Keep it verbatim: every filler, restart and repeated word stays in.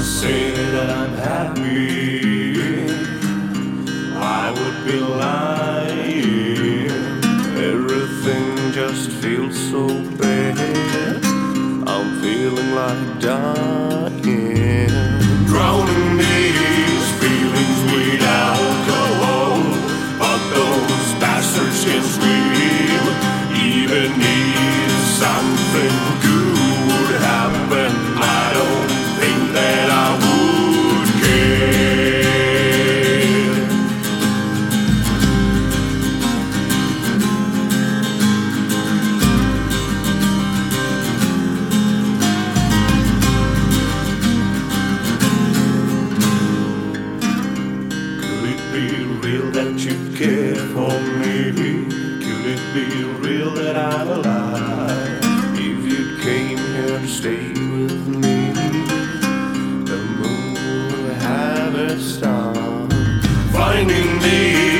say that I'm happy, I would be lying. Everything just feels so bad, I'm feeling like dying. Drowning these feelings with alcohol, but those bastards can scream. Even if something good happened, I don't think that I would care. Could it be real that you care for me? Could it be real that I'm alive? If you came here to stay with me, the moon would have its star. Finding me